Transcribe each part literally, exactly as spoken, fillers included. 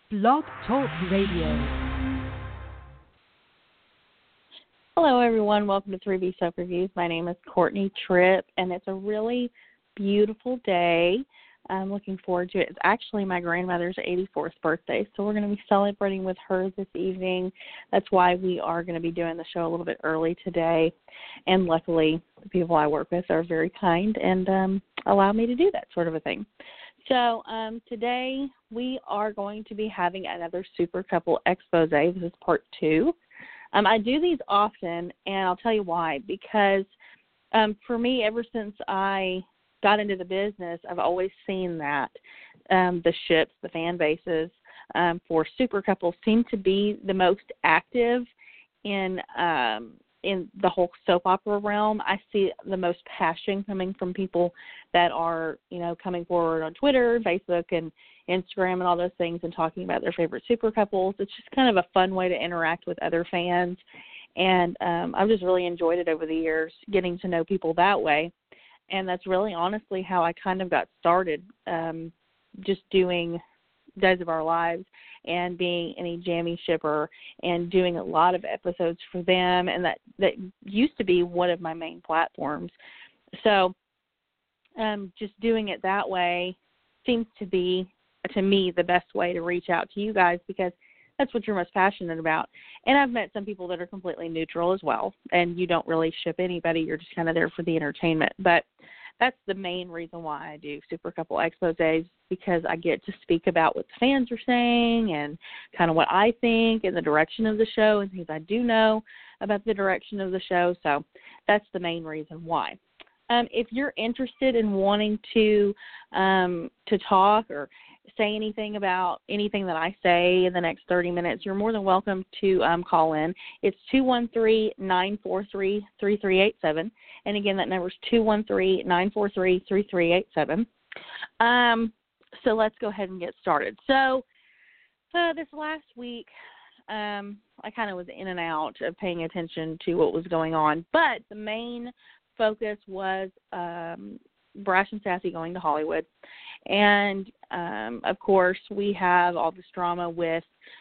Blog Talk Radio. Hello, everyone. Welcome to three B Soap Reviews. My name is Courtney Tripp, and it's a really beautiful day. I'm looking forward to it. It's actually my grandmother's eighty-fourth birthday, so we're going to be celebrating with her this evening. That's why we are going to be doing the show a little bit early today. And luckily, the people I work with are very kind and um, allow me to do that sort of a thing. So um, today we are going to be having another Super Couple expose. This is part two. Um, I do these often, and I'll tell you why. Because um, for me, ever since I got into the business, I've always seen that um, the ships, the fan bases um, for super couples seem to be the most active in um, in the whole soap opera realm. I see the most passion coming from people that are, you know, coming forward on Twitter, Facebook, and Instagram and all those things and talking about their favorite super couples. It's just kind of a fun way to interact with other fans, and um, I've just really enjoyed it over the years, getting to know people that way. And that's really honestly how I kind of got started, um, just doing Days of Our Lives and being any Jamie shipper and doing a lot of episodes for them. And that, that used to be one of my main platforms. So um, just doing it that way seems to be, to me, the best way to reach out to you guys, because that's what you're most passionate about. And I've met some people that are completely neutral as well, and you don't really ship anybody. You're just kind of there for the entertainment. But that's the main reason why I do Super Couple Exposes, because I get to speak about what the fans are saying and kind of what I think and the direction of the show and things I do know about the direction of the show. So that's the main reason why. Um, if you're interested in wanting to um, to talk or say anything about anything that I say in the next thirty minutes, you're more than welcome to um, call in. It's two one three, nine four three, three three eight seven. And again, that number is two one three, nine four three, three three eight seven. Um, so let's go ahead and get started. So uh, this last week, um, I kind of was in and out of paying attention to what was going on. But the main focus was um, Brash and Sassy going to Hollywood. And, um, of course, we have all this drama with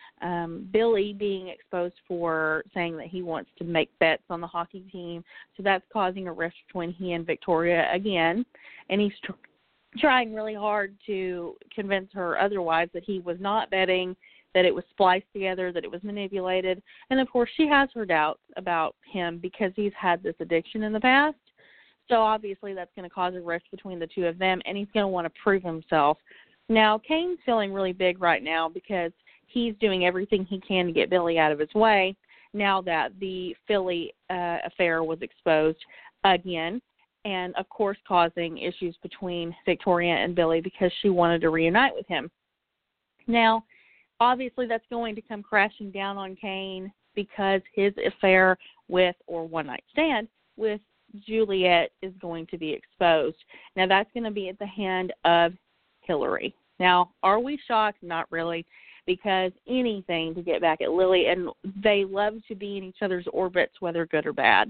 um, Billy being exposed for saying that he wants to make bets on the hockey team. So that's causing a rift between he and Victoria again. And he's tr- trying really hard to convince her otherwise, that he was not betting, that it was spliced together, that it was manipulated. And, of course, she has her doubts about him because he's had this addiction in the past. So obviously that's going to cause a rift between the two of them, and he's going to want to prove himself. Now, Kane's feeling really big right now because he's doing everything he can to get Billy out of his way now that the Philly uh, affair was exposed again, and, of course, causing issues between Victoria and Billy because she wanted to reunite with him. Now, obviously that's going to come crashing down on Kane because his affair with, or one-night stand with, Juliet is going to be exposed. Now, that's going to be at the hand of Hillary. Now, are we shocked? Not really, because anything to get back at Lily, and they love to be in each other's orbits, whether good or bad.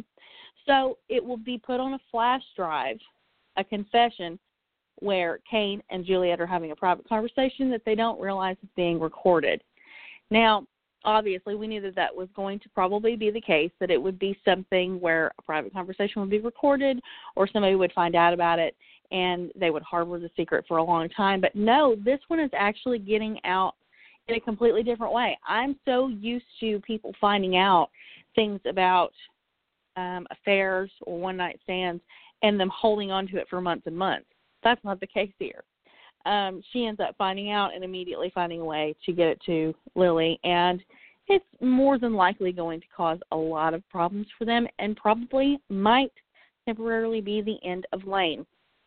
So it will be put on a flash drive, a confession, where Kane and Juliet are having a private conversation that they don't realize is being recorded. Now, obviously, we knew that that was going to probably be the case, that it would be something where a private conversation would be recorded or somebody would find out about it and they would harbor the secret for a long time. But no, this one is actually getting out in a completely different way. I'm so used to people finding out things about um, affairs or one-night stands and them holding on to it for months and months. That's not the case here. Um, she ends up finding out and immediately finding a way to get it to Lily, and it's more than likely going to cause a lot of problems for them and probably might temporarily be the end of Lane.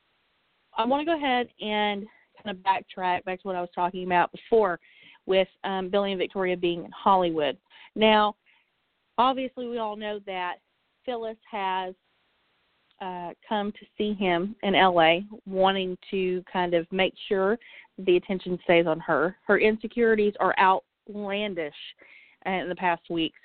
I want to go ahead and kind of backtrack back to what I was talking about before with um, Billy and Victoria being in Hollywood. Now, obviously we all know that Phyllis has Uh, come to see him in L A, wanting to kind of make sure the attention stays on her. Her insecurities are outlandish in the past weeks.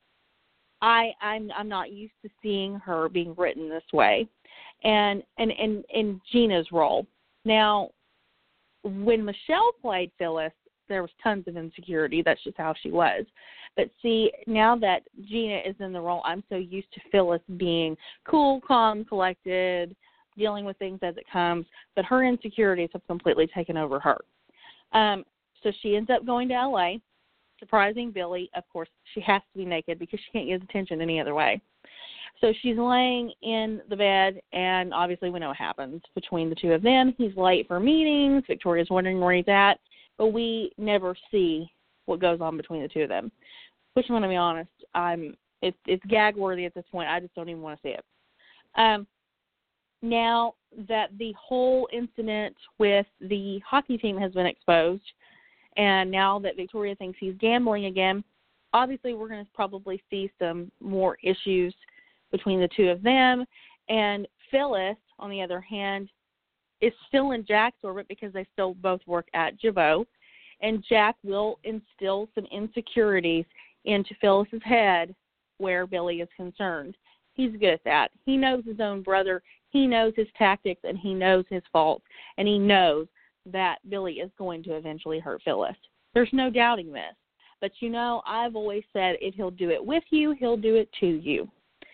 I, I'm I'm not used to seeing her being written this way, and and in in Gina's role. Now, when Michelle played Phyllis, there was tons of insecurity. That's just how she was. But see, now that Gina is in the role, I'm so used to Phyllis being cool, calm, collected, dealing with things as it comes, but her insecurities have completely taken over her. Um, so she ends up going to L A, surprising Billy. Of course, she has to be naked because she can't get attention any other way. So she's laying in the bed, and obviously we know what happens between the two of them. He's late for meetings. Victoria's wondering where he's at, but we never see what goes on between the two of them. Which, I'm going to be honest, I'm, it's, it's gag-worthy at this point. I just don't even want to see it. Um, now that the whole incident with the hockey team has been exposed, and now that Victoria thinks he's gambling again, obviously we're going to probably see some more issues between the two of them. And Phyllis, on the other hand, is still in Jack's orbit because they still both work at Jabot. And Jack will instill some insecurities into Phyllis's head where Billy is concerned. He's good at that. He knows his own brother. He knows his tactics, and he knows his faults. And he knows that Billy is going to eventually hurt Phyllis. There's no doubting this. But, you know, I've always said if he'll do it with you, he'll do it to you.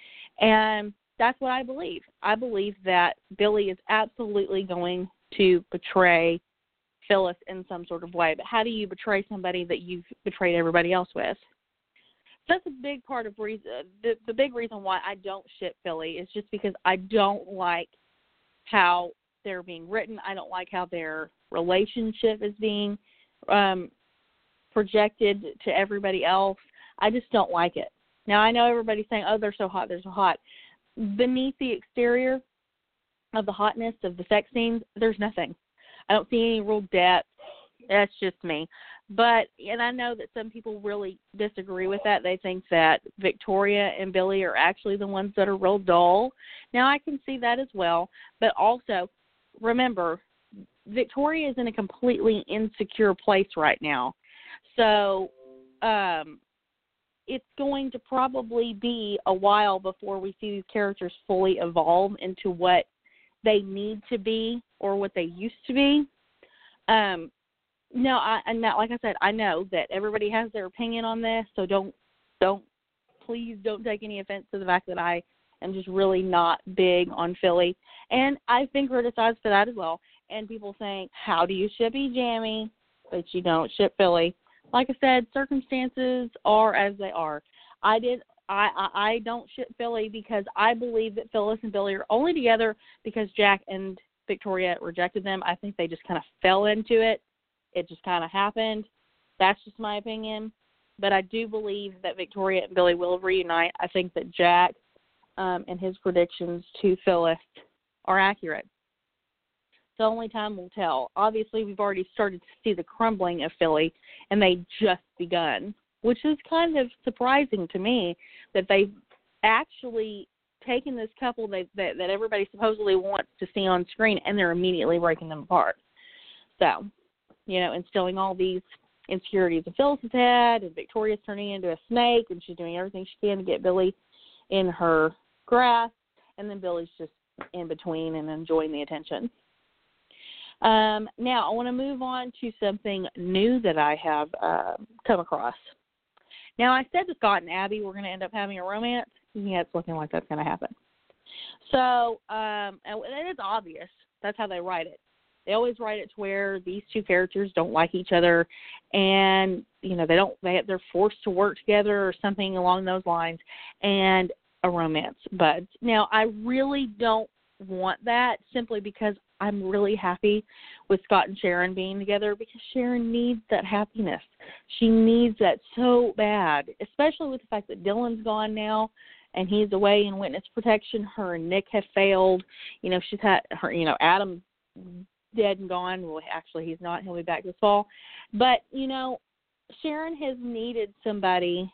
And that's what I believe. I believe that Billy is absolutely going to betray Phyllis in some sort of way. But how do you betray somebody that you've betrayed everybody else with? So that's a big part of reason. The, the big reason why I don't ship Philly is just because I don't like how they're being written. I don't like how their relationship is being um, projected to everybody else. I just don't like it. Now, I know everybody's saying, oh, they're so hot, they're so hot. Beneath the exterior of the hotness of the sex scenes, there's nothing. I don't see any real depth. That's just me. But, and I know that some people really disagree with that. They think that Victoria and Billy are actually the ones that are real dull. Now, I can see that as well. But also, remember, Victoria is in a completely insecure place right now. So, um, it's going to probably be a while before we see these characters fully evolve into what they need to be or what they used to be. Um, no, I, and not, like I said, I know that everybody has their opinion on this, so don't, don't, please don't take any offense to the fact that I am just really not big on Philly. And I've been criticized for that as well. And people saying, how do you ship E-Jammy, but you don't ship Philly? Like I said, circumstances are as they are. I did. I, I, I don't ship Philly because I believe that Phyllis and Billy are only together because Jack and Victoria rejected them. I think they just kind of fell into it. It just kind of happened. That's just my opinion. But I do believe that Victoria and Billy will reunite. I think that Jack um, and his predictions to Phyllis are accurate. So only time will tell. Obviously, we've already started to see the crumbling of Philly, and they just begun, which is kind of surprising to me that they've actually taken this couple that, that, that everybody supposedly wants to see on screen, and they're immediately breaking them apart. So, you know, instilling all these insecurities in Phyllis's head, and Victoria's turning into a snake, and she's doing everything she can to get Billy in her grasp, and then Billy's just in between and enjoying the attention. Um, now, I want to move on to something new that I have uh, come across. Now, I said to Scott and Abby we're going to end up having a romance. Yeah, it's looking like that's going to happen. So, um, and it's obvious. That's how they write it. They always write it to where these two characters don't like each other, and you know they don't. They they're forced to work together or something along those lines, and a romance. But now, I really don't want that simply because I'm really happy with Scott and Sharon being together because Sharon needs that happiness. She needs that so bad, especially with the fact that Dylan's gone now and he's away in witness protection. Her and Nick have failed. You know, she's had her, you know, Adam's dead and gone. Well, actually, he's not. He'll be back this fall. But, you know, Sharon has needed somebody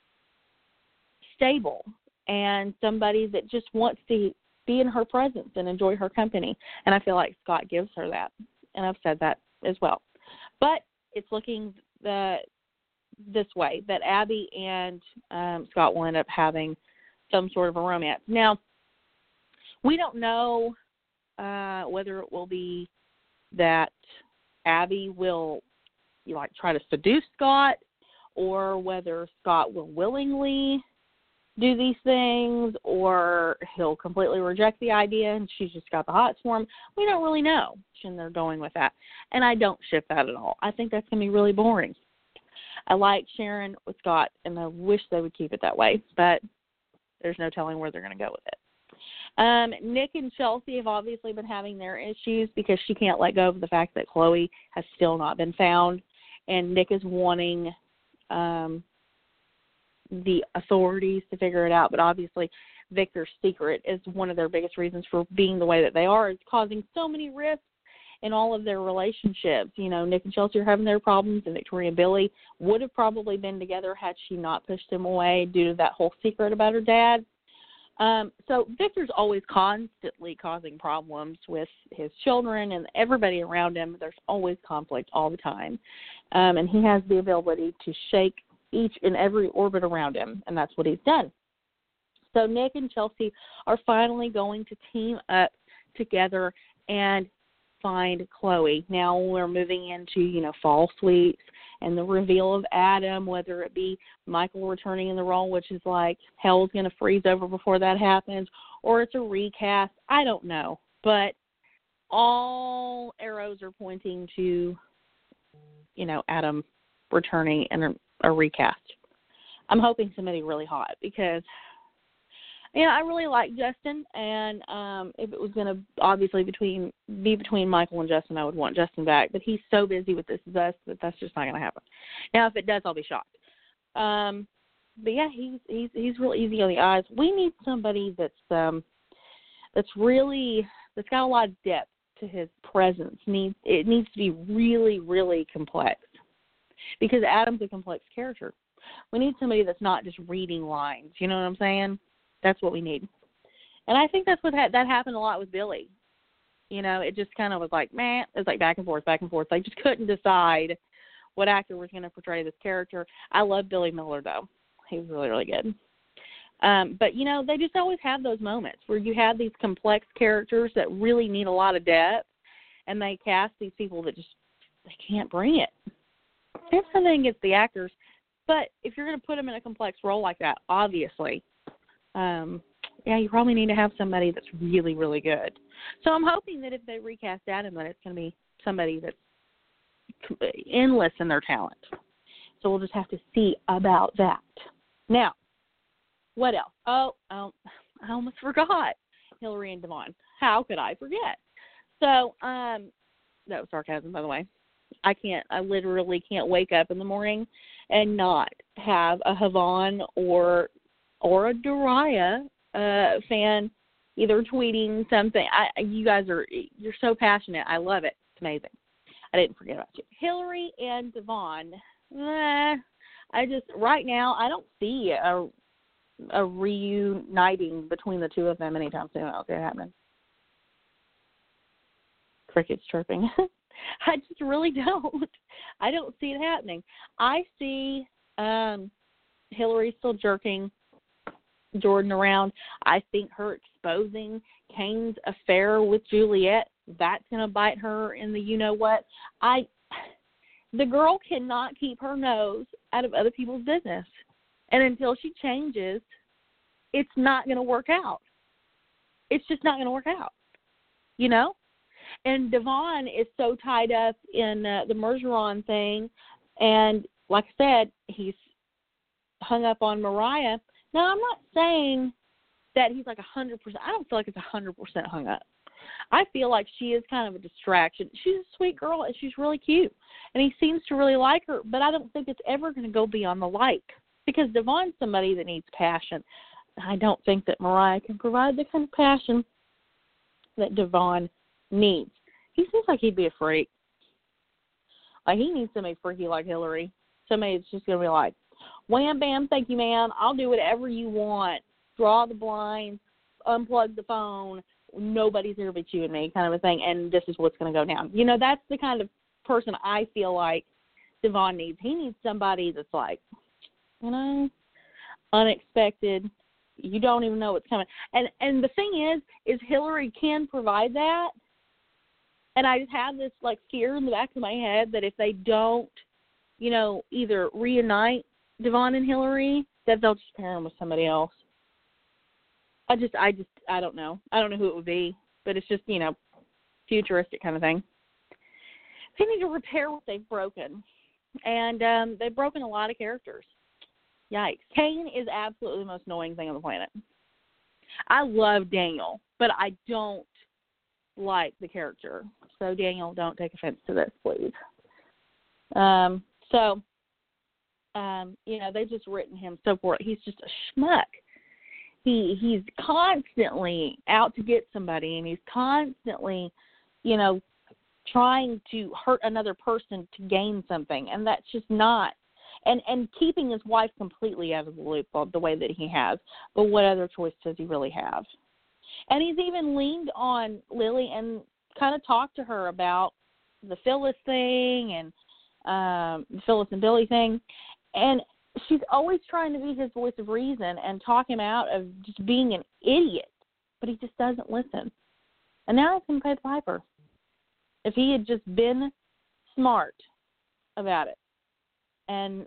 stable and somebody that just wants to be in her presence and enjoy her company. And I feel like Scott gives her that. And I've said that as well. But it's looking the, this way, that Abby and um, Scott will end up having some sort of a romance. Now, we don't know uh, whether it will be that Abby will you like try to seduce Scott, or whether Scott will willingly do these things, or he'll completely reject the idea and she's just got the hots for him. We don't really know, and they're going with that. And I don't ship that at all. I think that's going to be really boring. I like Sharon with Scott, and I wish they would keep it that way, but there's no telling where they're going to go with it. Um, Nick and Chelsea have obviously been having their issues because she can't let go of the fact that Chloe has still not been found, and Nick is wanting um, the authorities to figure it out, but obviously Victor's secret is one of their biggest reasons for being the way that they are. It's causing so many rifts in all of their relationships. You know, Nick and Chelsea are having their problems, and Victoria and Billy would have probably been together had she not pushed him away due to that whole secret about her dad. Um, so Victor's always constantly causing problems with his children and everybody around him. There's always conflict all the time. Um, and he has the ability to shake each and every orbit around him, and that's what he's done. So Nick and Chelsea are finally going to team up together and find Chloe. Now we're moving into, you know, fall sweeps and the reveal of Adam, whether it be Michael returning in the role, which is like hell's going to freeze over before that happens, or it's a recast. I don't know. But all arrows are pointing to, you know, Adam returning in a, a recast. I'm hoping somebody really hot because, you know, I really like Justin, and um, if it was going to obviously between be between Michael and Justin, I would want Justin back. But he's so busy with This Is Us that that's just not going to happen. Now, if it does, I'll be shocked. Um, but yeah, he's he's he's real easy on the eyes. We need somebody that's um, that's really that's got a lot of depth to his presence. Needs it needs to be really really complex because Adam's a complex character. We need somebody that's not just reading lines. You know what I'm saying? That's what we need. And I think that's what ha- that happened a lot with Billy. You know, it just kind of was like, man, it was like back and forth, back and forth. They just couldn't decide what actor was going to portray this character. I love Billy Miller, though. He was really, really good. Um, but, you know, they just always have those moments where you have these complex characters that really need a lot of depth, and they cast these people that just, they can't bring it. There's nothing against the actors, but if you're going to put them in a complex role like that, obviously, Um, yeah, you probably need to have somebody that's really, really good. So I'm hoping that if they recast Adam, that it's going to be somebody that's endless in their talent. So we'll just have to see about that. Now, what else? Oh, oh I almost forgot Hillary and Devon. How could I forget? So, um, that was sarcasm, by the way. I can't, I literally can't wake up in the morning and not have a Havon or or a Dariah uh, fan either tweeting something. I, you guys are, you're so passionate. I love it. It's amazing. I didn't forget about you. Hillary and Devon, eh, I just, right now, I don't see a, a reuniting between the two of them anytime soon. I don't see it happening. Crickets chirping. I just really don't. I don't see it happening. I see um, Hillary still jerking Jordan around. I think her exposing Kane's affair with Juliet, that's going to bite her in the you-know-what. I, the girl cannot keep her nose out of other people's business. And until she changes, it's not going to work out. It's just not going to work out, you know? And Devon is so tied up in uh, the Mergeron thing, and like I said, he's hung up on Mariah. Now, I'm not saying that he's like one hundred percent. I don't feel like it's one hundred percent hung up. I feel like she is kind of a distraction. She's a sweet girl, and she's really cute. And he seems to really like her, but I don't think it's ever going to go beyond the like because Devon's somebody that needs passion. I don't think that Mariah can provide the kind of passion that Devon needs. He seems like he'd be a freak. Like, he needs somebody freaky like Hillary. Somebody that's just going to be like, wham, bam, thank you, ma'am. I'll do whatever you want. Draw the blinds, unplug the phone. Nobody's here but you and me kind of a thing, and this is what's going to go down. You know, that's the kind of person I feel like Devon needs. He needs somebody that's like, you know, unexpected. You don't even know what's coming. And and the thing is, is Hillary can provide that. And I just have this, like, fear in the back of my head that if they don't you know, either reunite Devon and Hillary, that they'll just pair them with somebody else. I just, I just, I don't know. I don't know who it would be, but it's just, you know, futuristic kind of thing. They need to repair what they've broken, and um, they've broken a lot of characters. Yikes. Kane is absolutely the most annoying thing on the planet. I love Daniel, but I don't like the character. So, Daniel, don't take offense to this, please. Um, so, um, you know, they've just written him so poor. He's just a schmuck. He he's constantly out to get somebody, and he's constantly, you know, trying to hurt another person to gain something, and that's just not. And and keeping his wife completely out of the loop the way that he has. But what other choice does he really have? And he's even leaned on Lily and kind of talked to her about the Phyllis thing and um, the Phyllis and Billy thing. And she's always trying to be his voice of reason and talk him out of just being an idiot. But he just doesn't listen. And now he's going to pay the piper. If he had just been smart about it and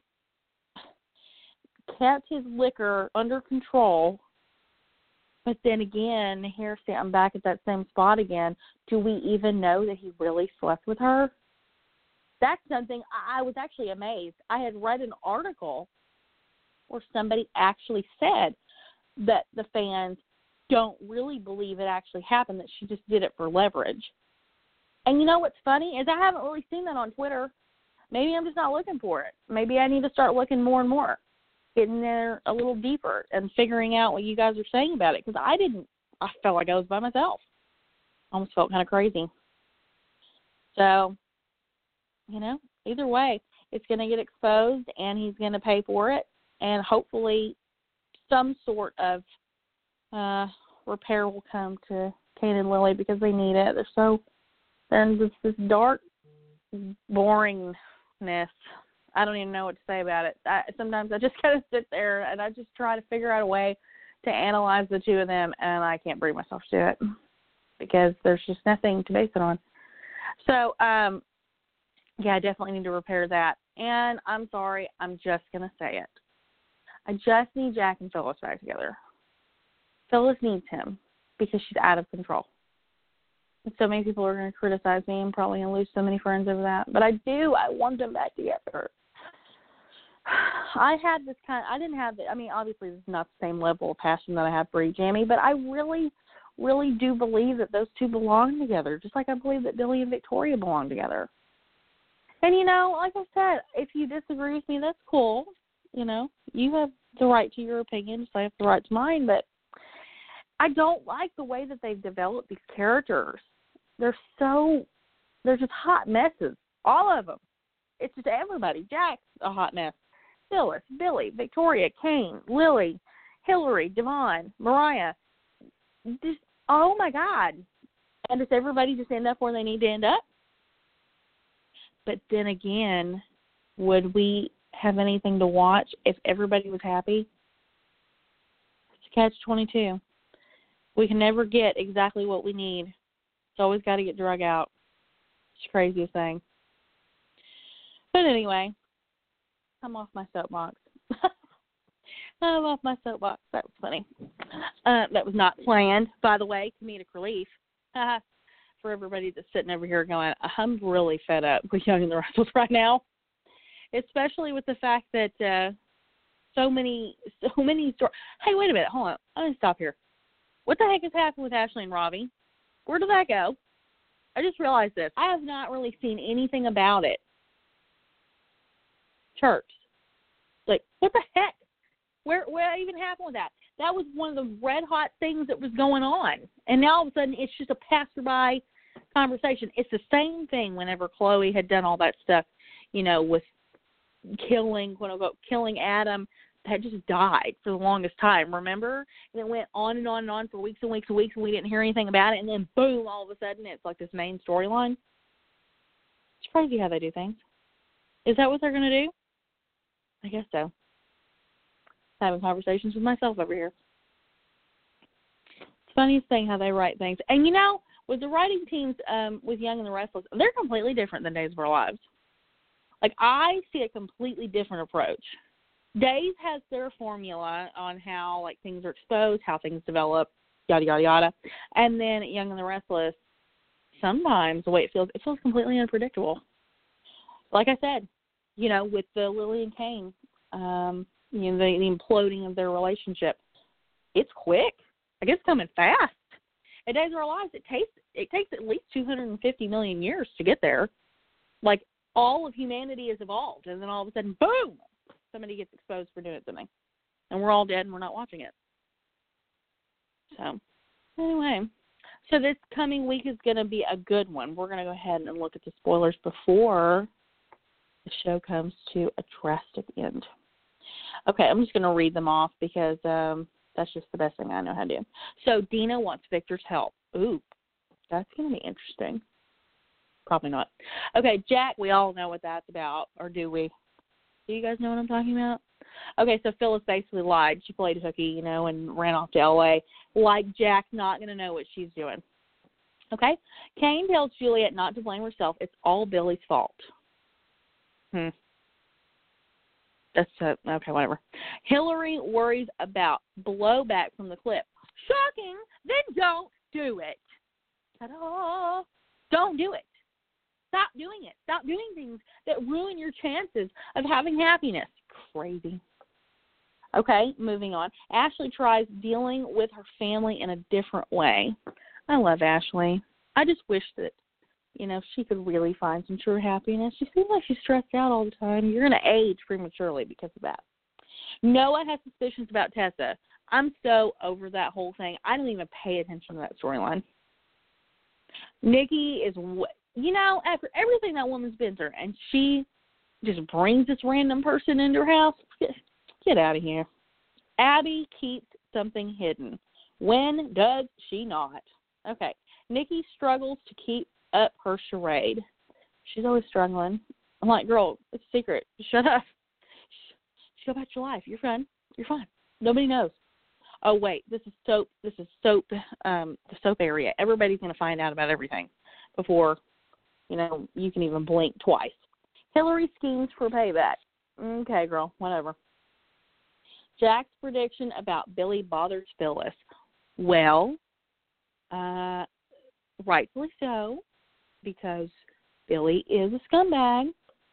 kept his liquor under control, but then again, here I'm back at that same spot again. Do we even know that he really slept with her? That's something I was actually amazed. I had read an article where somebody actually said that the fans don't really believe it actually happened, that she just did it for leverage. And you know what's funny is I haven't really seen that on Twitter. Maybe I'm just not looking for it. Maybe I need to start looking more and more, getting there a little deeper and figuring out what you guys are saying about it, because I didn't, I felt like I was by myself. Almost felt kind of crazy. So, you know, either way, it's going to get exposed and he's going to pay for it, and hopefully some sort of uh, repair will come to Kane and Lily because they need it. They're so, they're in this, this dark boringness. I don't even know what to say about it. I, sometimes I just kind of sit there and I just try to figure out a way to analyze the two of them, and I can't bring myself to it because there's just nothing to base it on. So, um, yeah, I definitely need to repair that. And I'm sorry, I'm just going to say it. I just need Jack and Phyllis back together. Phyllis needs him because she's out of control. And so many people are going to criticize me and probably going to lose so many friends over that. But I do. I want them back together. I had this kind of, I didn't have, the, I mean, obviously this is not the same level of passion that I have for E-Jamie, but I really, really do believe that those two belong together, just like I believe that Billy and Victoria belong together. And, you know, like I said, if you disagree with me, that's cool. You know, you have the right to your opinion, just like I have the right to mine, but I don't like the way that they've developed these characters. They're so, they're just hot messes, all of them. It's just everybody. Jack's a hot mess. Phyllis, Billy, Victoria, Kane, Lily, Hillary, Devon, Mariah. Just, oh, my God. And does everybody just end up where they need to end up? But then again, would we have anything to watch if everybody was happy? It's a catch twenty-two. We can never get exactly what we need. It's always got to get drug out. It's the craziest thing. But anyway, I'm off my soapbox. I'm off my soapbox. That was funny. Uh, that was not planned, by the way. Comedic relief. For everybody that's sitting over here going, I'm really fed up with Young and the Restless right now. Especially with the fact that uh, so many, so many stories. Hey, wait a minute. Hold on. I'm going to stop here. What the heck has happened with Ashley and Robbie? Where did that go? I just realized this. I have not really seen anything about it. Church. Like, what the heck? Where where even happened with that? That was one of the red hot things that was going on. And now all of a sudden it's just a passerby conversation. It's the same thing whenever Chloe had done all that stuff, you know, with killing, quote unquote, killing Adam. That just died for the longest time, remember? And it went on and on and on for weeks and weeks and weeks, and we didn't hear anything about it. And then, boom, all of a sudden, it's like this main storyline. It's crazy how they do things. Is that what they're going to do? I guess so. Having conversations with myself over here. It's the funniest thing how they write things. And, you know, with the writing teams um, with Young and the Restless, they're completely different than Days of Our Lives. Like, I see a completely different approach. Days has their formula on how, like, things are exposed, how things develop, yada, yada, yada. And then Young and the Restless, sometimes the way it feels, it feels completely unpredictable. Like I said, you know, with the Lily and Kane, um, you know, the, the imploding of their relationship, it's quick. Like, it's coming fast. At Days of Our Lives, it takes it takes at least two hundred fifty million years to get there. Like, all of humanity has evolved, and then all of a sudden, boom, somebody gets exposed for doing something. And we're all dead and we're not watching it. So, anyway. So this coming week is going to be a good one. We're going to go ahead and look at the spoilers before the show comes to a drastic end. Okay, I'm just going to read them off because um, that's just the best thing I know how to do. So Dina wants Victor's help. Ooh, that's going to be interesting. Probably not. Okay, Jack, we all know what that's about, or do we? Do you guys know what I'm talking about? Okay, so Phyllis basically lied. She played hooky, you know, and ran off to L A. Like Jack, not going to know what she's doing. Okay? Kane tells Juliet not to blame herself. It's all Billy's fault. Hmm. That's, uh, okay, whatever. Hillary worries about blowback from the clip. Shocking! Then don't do it. Ta-da! Don't do it. Stop doing it. Stop doing things that ruin your chances of having happiness. Crazy. Okay, moving on. Ashley tries dealing with her family in a different way. I love Ashley. I just wish that, you know, she could really find some true happiness. She seems like she's stressed out all the time. You're going to age prematurely because of that. Noah has suspicions about Tessa. I'm so over that whole thing. I don't even pay attention to that storyline. Nikki is, you know, after everything that woman's been through, and she just brings this random person into her house, get, get out of here. Abby keeps something hidden. When does she not? Okay. Nikki struggles to keep up her charade. She's always struggling. I'm like, girl, it's a secret. Shut up. Just go about your life. You're fine. You're fine. Nobody knows. Oh, wait, this is soap. This is soap, um, the soap area. Everybody's going to find out about everything before, you know, you can even blink twice. Hillary schemes for payback. Okay, girl, whatever. Jack's prediction about Billy bothers Phyllis. Well, uh, rightfully so, because Billy is a scumbag.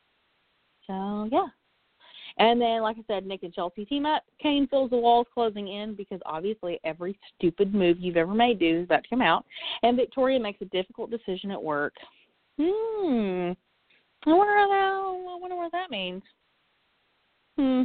So, yeah. And then, like I said, Nick and Chelsea team up. Kane feels the walls closing in because obviously every stupid move you've ever made do is about to come out. And Victoria makes a difficult decision at work. Hmm. I wonder how, I wonder what that means. Hmm.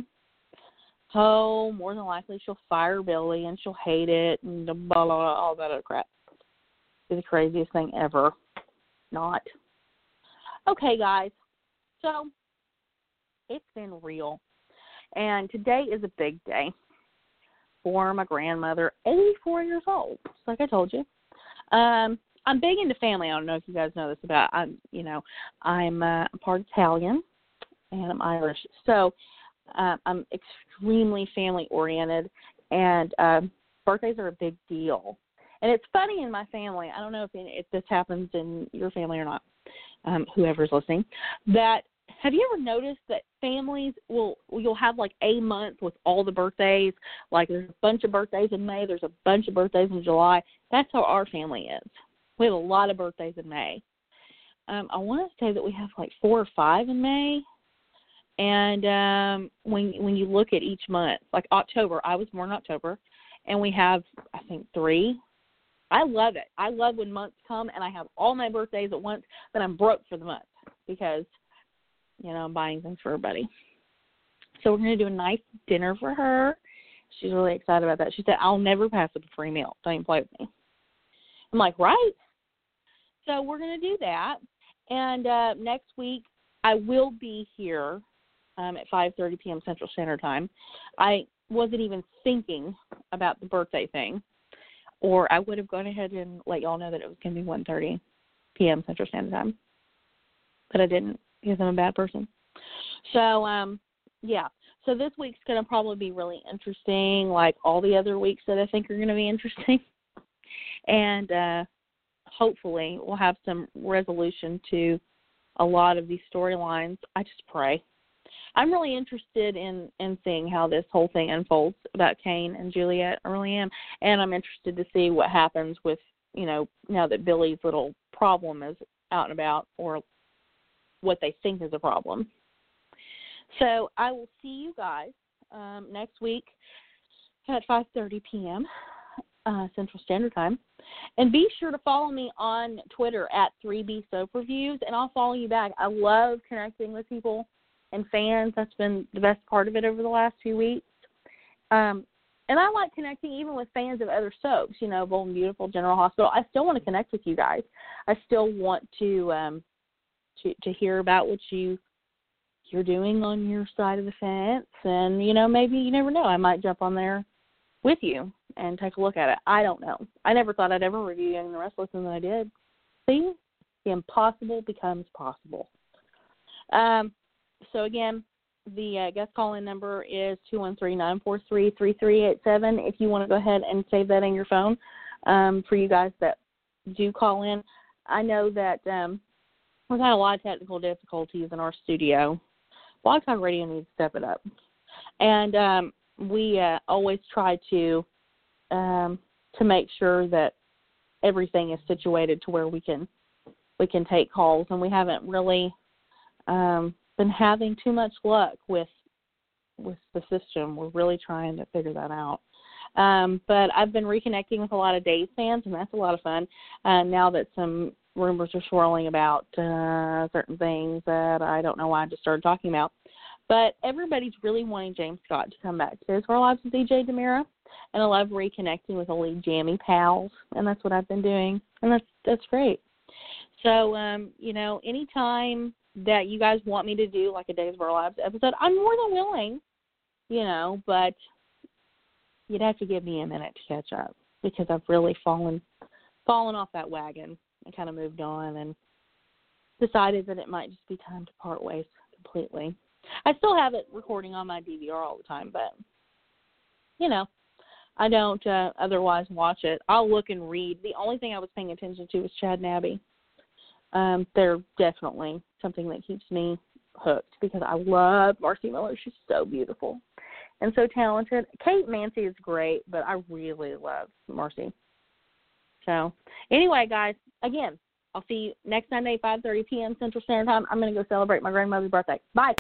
Oh, more than likely she'll fire Billy and she'll hate it and blah, blah, blah, all that other crap. It's the craziest thing ever. Not. Okay, guys. So, it's been real. And today is a big day for my grandmother, eighty-four years old, like I told you. Um, I'm big into family. I don't know if you guys know this about, I'm, you know, I'm uh, part Italian and I'm Irish. So uh, I'm extremely family-oriented, and um, birthdays are a big deal. And it's funny in my family, I don't know if, if this happens in your family or not, um, whoever's listening, that have you ever noticed that families will, you'll have like a month with all the birthdays, like there's a bunch of birthdays in May, there's a bunch of birthdays in July. That's how our family is. We have a lot of birthdays in May. Um, I want to say that we have like four or five in May. And um, when when you look at each month, like October, I was born in October, and we have, I think, three. I love it. I love when months come and I have all my birthdays at once, but I'm broke for the month because, you know, I'm buying things for everybody. So we're going to do a nice dinner for her. She's really excited about that. She said, I'll never pass up a free meal. Don't even play with me. I'm like, right. So we're going to do that. And uh, next week I will be here um, at five thirty p.m. Central Standard Time. I wasn't even thinking about the birthday thing, or I would have gone ahead and let y'all know that it was going to be one thirty p.m. Central Standard Time. But I didn't because I'm a bad person. So, um, yeah. So this week's going to probably be really interesting, like all the other weeks that I think are going to be interesting. And uh, hopefully we'll have some resolution to a lot of these storylines, I just pray. I'm really interested in, in seeing how this whole thing unfolds about Kane and Juliet. I really am. And I'm interested to see what happens with, you know, now that Billy's little problem is out and about, or what they think is a problem. So I will see you guys um, next week at five thirty p.m. Uh, Central Standard Time. And be sure to follow me on Twitter at three B Soap Reviews, and I'll follow you back. I love connecting with people and fans. That's been the best part of it over the last few weeks. Um, and I like connecting even with fans of other soaps, you know, Bold and Beautiful, General Hospital. I still want to connect with you guys. I still want to um, to, to hear about what you, you're doing on your side of the fence. And, you know, maybe, you never know, I might jump on there with you and take a look at it. I don't know. I never thought I'd ever review Young and the Restless, and then I did. See? The impossible becomes possible. Um, so, again, the uh, guest call-in number is two one three, nine four three, three three eight seven. If you want to go ahead and save that in your phone um, for you guys that do call in. I know that um, we've had a lot of technical difficulties in our studio. Blog Talk Radio needs to step it up. And um, we uh, always try to um, to make sure that everything is situated to where we can we can take calls, and we haven't really um, been having too much luck with with the system. We're really trying to figure that out. Um, but I've been reconnecting with a lot of Days fans, and that's a lot of fun. Uh, now that some rumors are swirling about uh, certain things that I don't know why I just started talking about. But everybody's really wanting James Scott to come back to Days of Our Lives with D J DeMira, and I love reconnecting with old jammy pals, and that's what I've been doing, and that's that's great. So, um, you know, anytime that you guys want me to do like a Days of Our Lives episode, I'm more than willing, you know, but you'd have to give me a minute to catch up, because I've really fallen fallen off that wagon and kind of moved on and decided that it might just be time to part ways completely. I still have it recording on my D V R all the time, but, you know, I don't uh, otherwise watch it. I'll look and read. The only thing I was paying attention to was Chad and Abby. Um, they're definitely something that keeps me hooked, because I love Marcy Miller. She's so beautiful and so talented. Kate Mansi is great, but I really love Marcy. So, anyway, guys, again, I'll see you next Sunday, five thirty p.m. Central Standard Time. I'm going to go celebrate my grandmother's birthday. Bye.